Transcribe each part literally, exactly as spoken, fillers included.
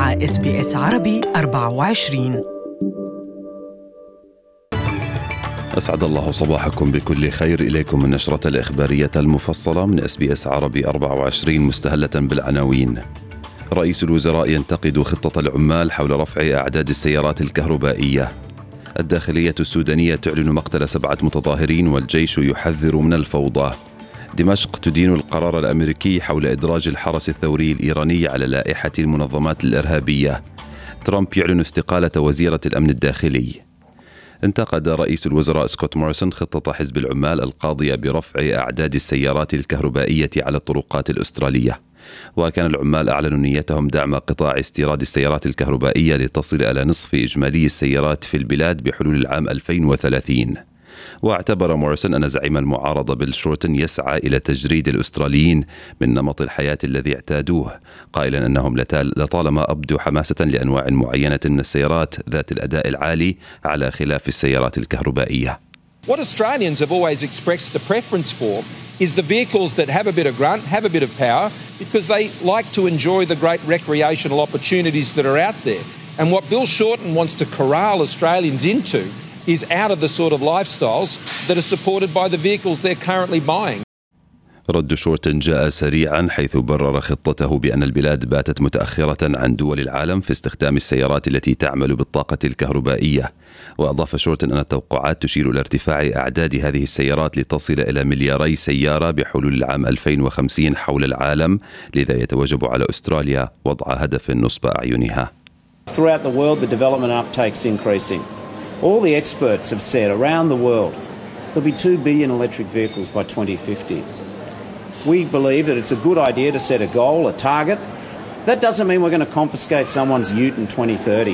مع إس بي إس عربي أربعة وعشرين. أسعد الله صباحكم بكل خير. إليكم النشرة الإخبارية المفصلة من إس بي إس عربي أربعة وعشرين، مستهلة بالعناوين. رئيس الوزراء ينتقد خطة العمال حول رفع أعداد السيارات الكهربائية. الداخلية السودانية تعلن مقتل سبعة متظاهرين والجيش يحذر من الفوضى. دمشق تدين القرار الأمريكي حول إدراج الحرس الثوري الإيراني على لائحة المنظمات الإرهابية. ترامب يعلن استقالة وزيرة الأمن الداخلي. انتقد رئيس الوزراء سكوت موريسون خطة حزب العمال القاضية برفع أعداد السيارات الكهربائية على الطرقات الأسترالية. وكان العمال أعلنوا نيتهم دعم قطاع استيراد السيارات الكهربائية لتصل إلى نصف إجمالي السيارات في البلاد بحلول العام ألفين وثلاثين. واعتبر موريسون أن زعيم المعارضة بيل شورتن يسعى إلى تجريد الأستراليين من نمط الحياة الذي اعتادوه، قائلا أنهم لطالما أبدوا حماسة لأنواع معينة من السيارات ذات الأداء العالي على خلاف السيارات الكهربائية. What Australians have always expressed a preference for is the vehicles that have a bit of grunt, have a bit of power, because they like to enjoy the great recreational opportunities that are out there. And what Bill Shorten wants to corral Australians into is out of the sort of lifestyles that are supported by the vehicles they're currently buying. رد شورتن جاء سريعا، حيث برر خطته بأن البلاد باتت متأخرة عن دول العالم في استخدام السيارات التي تعمل بالطاقة الكهربائية. وأضاف شورتن أن التوقعات تشير إلى ارتفاع أعداد هذه السيارات لتصل إلى ملياري سيارة بحلول العام ألفين وخمسين حول العالم، لذا يتوجب على أستراليا وضع هدف نصب أعينها. Throughout the world, the development uptake's increasing. All the experts have said around the world there'll be two billion electric vehicles by twenty fifty. We believe that it's a good idea to set a goal, a target. That doesn't mean we're going to confiscate someone's ute in twenty thirty.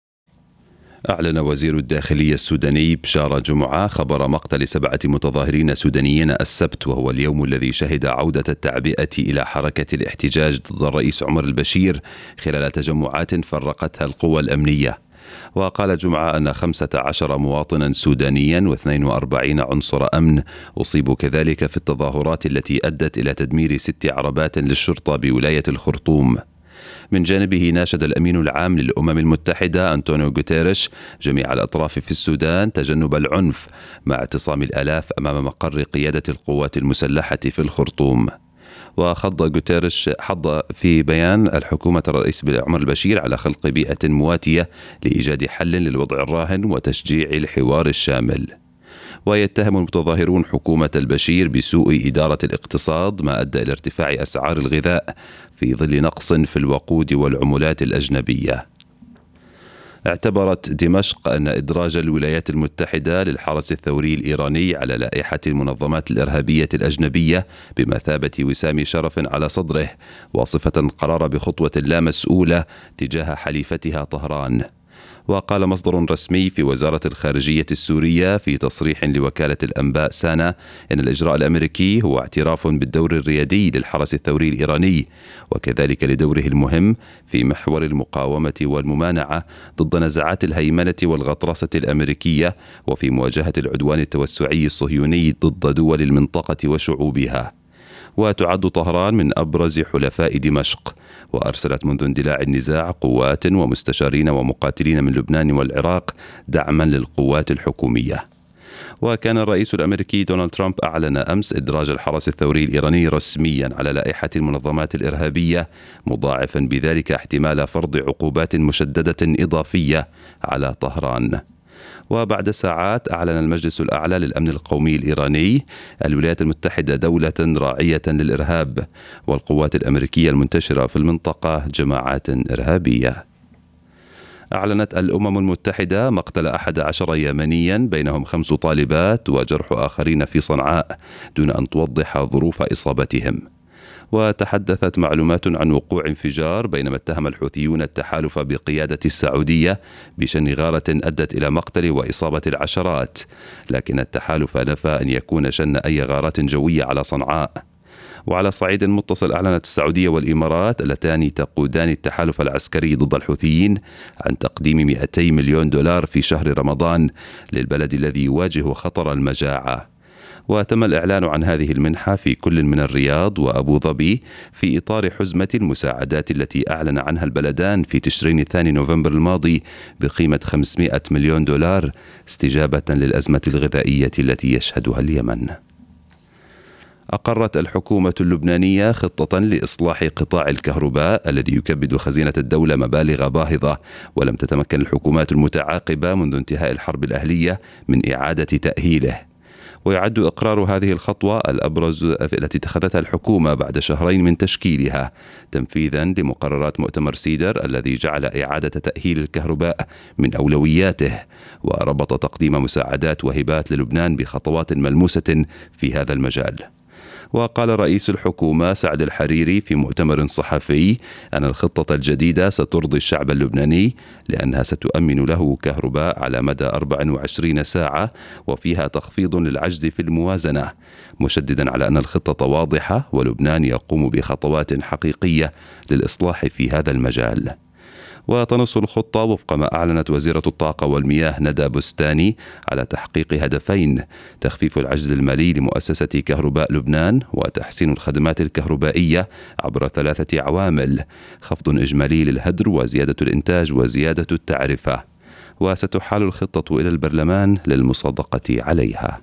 أعلن وزير الداخلية السوداني بشارة جمعة خبر مقتل سبعة متظاهرين سودانيين السبت، وهو اليوم الذي شهد عودة التعبئة إلى حركة الاحتجاج ضد الرئيس عمر البشير خلال تجمعات فرقتها القوى الأمنية. وقال جمعة أن خمسة عشر مواطنا سودانيا واثنين وأربعين عنصر أمن أصيبوا كذلك في التظاهرات التي أدت إلى تدمير ست عربات للشرطة بولاية الخرطوم. من جانبه ناشد الأمين العام للأمم المتحدة أنطونيو غوتيريش جميع الأطراف في السودان تجنب العنف، مع اعتصام الآلاف أمام مقر قيادة القوات المسلحة في الخرطوم. وخض غوتيريش حض في بيان الحكومة الرئيس عمر البشير على خلق بيئة مواتية لإيجاد حل للوضع الراهن وتشجيع الحوار الشامل. ويتهم المتظاهرون حكومة البشير بسوء إدارة الاقتصاد، ما أدى إلى ارتفاع أسعار الغذاء في ظل نقص في الوقود والعملات الأجنبية. اعتبرت دمشق أن إدراج الولايات المتحدة للحرس الثوري الإيراني على لائحة المنظمات الإرهابية الأجنبية بمثابة وسام شرف على صدره، واصفة القرار بخطوة لا مسؤولة تجاه حليفتها طهران. وقال مصدر رسمي في وزارة الخارجية السورية في تصريح لوكالة الأنباء سانا إن الإجراء الأمريكي هو اعتراف بالدور الريادي للحرس الثوري الإيراني، وكذلك لدوره المهم في محور المقاومة والممانعة ضد نزعات الهيمنة والغطرسة الأمريكية، وفي مواجهة العدوان التوسعي الصهيوني ضد دول المنطقة وشعوبها. وتعد طهران من أبرز حلفاء دمشق، وأرسلت منذ اندلاع النزاع قوات ومستشارين ومقاتلين من لبنان والعراق دعما للقوات الحكومية. وكان الرئيس الأمريكي دونالد ترامب أعلن أمس إدراج الحرس الثوري الإيراني رسميا على لائحة المنظمات الإرهابية، مضاعفا بذلك احتمال فرض عقوبات مشددة إضافية على طهران. وبعد ساعات أعلن المجلس الأعلى للأمن القومي الإيراني الولايات المتحدة دولة راعية للإرهاب، والقوات الأمريكية المنتشرة في المنطقة جماعات إرهابية. أعلنت الأمم المتحدة مقتل أحد عشر يمنيا بينهم خمس طالبات وجرح آخرين في صنعاء، دون أن توضح ظروف إصابتهم. وتحدثت معلومات عن وقوع انفجار بينما اتهم الحوثيون التحالف بقيادة السعودية بشن غارة أدت إلى مقتل وإصابة العشرات، لكن التحالف نفى أن يكون شن أي غارات جوية على صنعاء. وعلى صعيد متصل أعلنت السعودية والإمارات اللتان تقودان التحالف العسكري ضد الحوثيين عن تقديم مئتي مليون دولار في شهر رمضان للبلد الذي يواجه خطر المجاعة. وتم الإعلان عن هذه المنحة في كل من الرياض وأبو ظبي في إطار حزمة المساعدات التي أعلن عنها البلدان في تشرين الثاني نوفمبر الماضي بقيمة خمسمائة مليون دولار استجابة للأزمة الغذائية التي يشهدها اليمن. أقرت الحكومة اللبنانية خطة لإصلاح قطاع الكهرباء الذي يكبد خزينة الدولة مبالغ باهظة، ولم تتمكن الحكومات المتعاقبة منذ انتهاء الحرب الأهلية من إعادة تأهيله. ويعد إقرار هذه الخطوة الأبرز التي اتخذتها الحكومة بعد شهرين من تشكيلها تنفيذا لمقررات مؤتمر سيدر الذي جعل إعادة تأهيل الكهرباء من أولوياته، وربط تقديم مساعدات وهبات للبنان بخطوات ملموسة في هذا المجال. وقال رئيس الحكومة سعد الحريري في مؤتمر صحفي أن الخطة الجديدة سترضي الشعب اللبناني لأنها ستؤمن له كهرباء على مدى أربع وعشرين ساعة وفيها تخفيض للعجز في الموازنة، مشددا على أن الخطة واضحة ولبنان يقوم بخطوات حقيقية للإصلاح في هذا المجال. وتنص الخطة وفق ما أعلنت وزيرة الطاقة والمياه ندى بستاني على تحقيق هدفين: تخفيف العجز المالي لمؤسسة كهرباء لبنان وتحسين الخدمات الكهربائية عبر ثلاثة عوامل: خفض إجمالي للهدر وزيادة الإنتاج وزيادة التعرفة. وستحال الخطة إلى البرلمان للمصادقة عليها.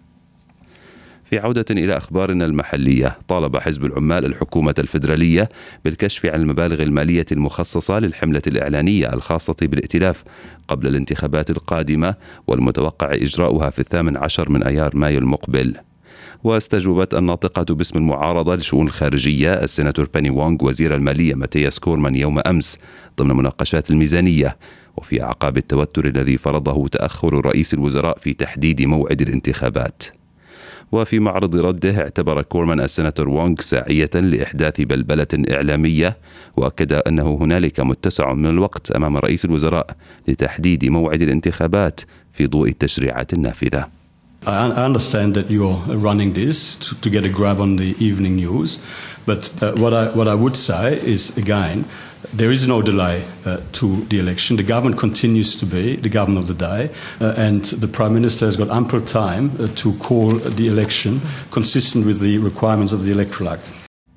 في عودة إلى أخبارنا المحلية، طالب حزب العمال الحكومة الفيدرالية بالكشف عن المبالغ المالية المخصصة للحملة الإعلانية الخاصة بالائتلاف قبل الانتخابات القادمة والمتوقع إجراؤها في الثامن عشر من أيار مايو المقبل. واستجوبت الناطقة باسم المعارضة لشؤون الخارجية السيناتور بيني وونغ وزير المالية ماتياس كورمان يوم أمس ضمن مناقشات الميزانية، وفي أعقاب التوتر الذي فرضه تأخر رئيس الوزراء في تحديد موعد الانتخابات. وفي معرض رده اعتبر كورمان السيناتور وونغ ساعية لإحداث بلبلة إعلامية، وأكد أنه هنالك متسع من الوقت أمام رئيس الوزراء لتحديد موعد الانتخابات في ضوء التشريعات النافذة. I understand that you're running this to, to get a grab on the evening news, but uh, what I what I would say is, again, there is no delay uh, to the election. The government continues to be the government of the day, uh, and the Prime Minister has got ample time uh, to call the election consistent with the requirements of the Electoral Act.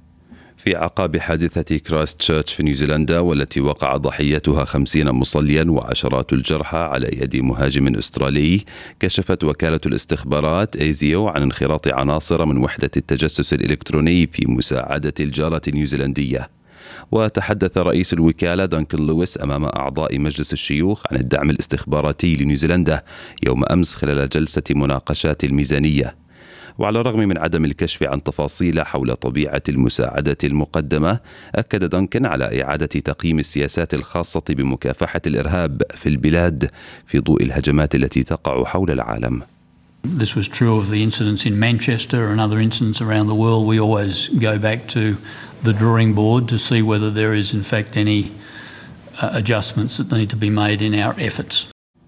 في أعقاب حادثة كرايست تشيرش في نيوزيلندا والتي وقع ضحيتها خمسين مصليا وعشرات الجرحى على يد مهاجم أسترالي، كشفت وكالة الاستخبارات ايزيو عن انخراط عناصر من وحدة التجسس الإلكتروني في مساعدة الجارة النيوزيلندية. وتحدث رئيس الوكالة دانكن لويس أمام أعضاء مجلس الشيوخ عن الدعم الاستخباراتي لنيوزيلندا يوم أمس خلال جلسة مناقشات الميزانية. وعلى الرغم من عدم الكشف عن تفاصيل حول طبيعة المساعدة المقدمة، أكد دانكن على إعادة تقييم السياسات الخاصة بمكافحة الإرهاب في البلاد في ضوء الهجمات التي تقع حول العالم. This was true of the incidents in Manchester and other incidents around the world. We always go back to the drawing board to see whether there is in fact any uh, adjustments that need to be made in our efforts.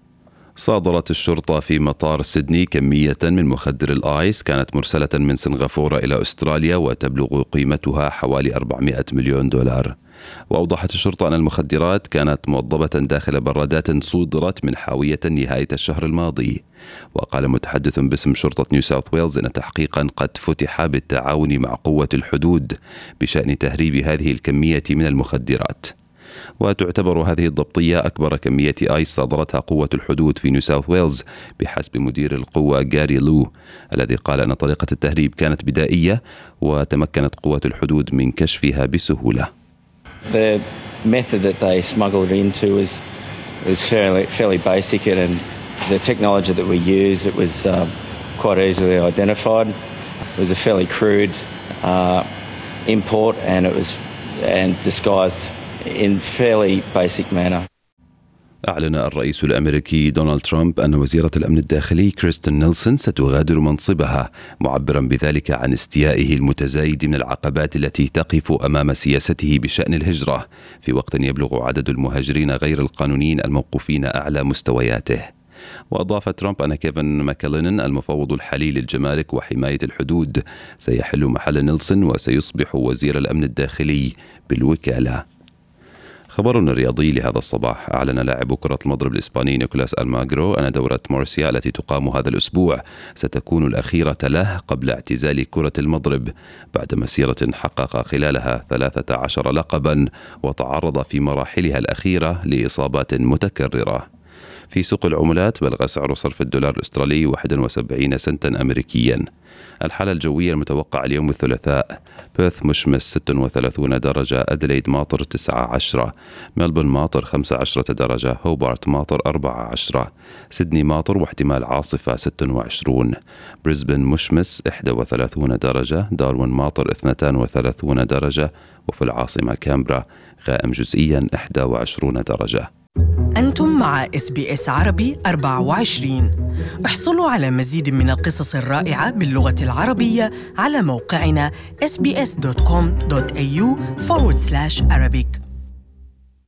صادرت الشرطة في مطار سيدني كمية من مخدر الآيس كانت مرسلة من سنغافورة إلى أستراليا وتبلغ قيمتها حوالي أربعمائة مليون دولار. وأوضحت الشرطة أن المخدرات كانت موضبة داخل برادات صودرت من حاوية نهاية الشهر الماضي. وقال متحدث باسم شرطة نيو ساوث ويلز أن تحقيقا قد فتح بالتعاون مع قوة الحدود بشأن تهريب هذه الكمية من المخدرات. وتعتبر هذه الضبطية أكبر كمية آيس صادرتها قوة الحدود في نيو ساوث ويلز بحسب مدير القوة غاري لو، الذي قال أن طريقة التهريب كانت بدائية وتمكنت قوة الحدود من كشفها بسهولة. The method that they smuggled it into was was fairly fairly basic, and the technology that we use it was um, quite easily identified. It was a fairly crude uh, import, and it was and disguised in fairly basic manner. أعلن الرئيس الأمريكي دونالد ترامب أن وزيرة الأمن الداخلي كريستين نيلسون ستغادر منصبها، معبرا بذلك عن استيائه المتزايد من العقبات التي تقف أمام سياسته بشأن الهجرة، في وقت يبلغ عدد المهاجرين غير القانونيين الموقوفين أعلى مستوياته. وأضاف ترامب أن كيفن ماكالينن المفوض الحالي للجمارك وحماية الحدود سيحل محل نيلسون وسيصبح وزير الأمن الداخلي بالوكالة. خبر رياضي لهذا الصباح. أعلن لاعب كرة المضرب الإسباني نيكولاس ألماغرو أن دورة مورسيا التي تقام هذا الأسبوع ستكون الأخيرة له قبل اعتزال كرة المضرب بعد مسيرة حقق خلالها ثلاثة عشر لقبا وتعرض في مراحلها الأخيرة لإصابات متكررة. في سوق العملات بلغ سعر صرف الدولار الأسترالي واحد وسبعين سنتا أمريكيا. الحالة الجوية المتوقعة اليوم الثلاثاء: بيرث مشمس ستة وثلاثين درجة، أدليد ماطر تسعة عشر، ملبورن ماطر خمسة عشر درجة، هوبارت ماطر أربعة عشر، سيدني ماطر واحتمال عاصفة ستة وعشرين، بريسبن مشمس إحدى وثلاثين درجة، داروين ماطر اثنتين وثلاثين درجة، وفي العاصمة كامبرا غائم جزئيا إحدى وعشرين درجة. أنتم مع إس بي إس عربي أربعة وعشرين. احصلوا على مزيد من القصص الرائعة باللغة العربية على موقعنا إس بي إس دوت كوم دوت إيه يو فورورد سلاش أرابيك.